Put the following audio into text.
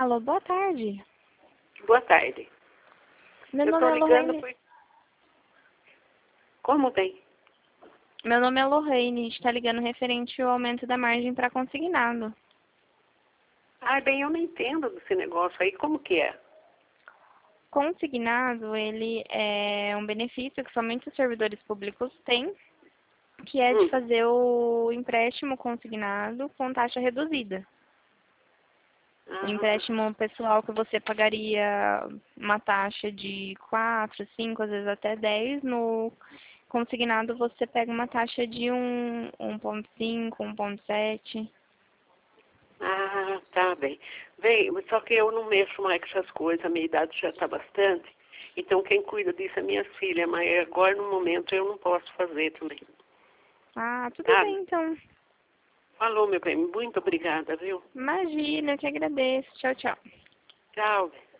Alô, boa tarde. Boa tarde. Meu Eu nome estou é ligando Lorraine. por... Como bem? Meu nome é Lorraine. A gente está ligando referente ao aumento da margem para consignado. Ah, bem, eu não entendo desse negócio aí. Como que é? Consignado, ele é um benefício que somente os servidores públicos têm, que é de fazer o empréstimo consignado com taxa reduzida. O empréstimo pessoal que você pagaria uma taxa de 4, 5, às vezes até 10, no consignado você pega uma taxa de 1,5, 1,7. Ah, tá bem. Bem, só que eu não mexo mais com essas coisas, a minha idade já está bastante. Então quem cuida disso é minha filha, mas agora no momento eu não posso fazer também. Ah, tudo Tá? bem então. Falou, meu bem. Muito obrigada, viu? Imagina, eu que agradeço. Tchau, tchau. Tchau.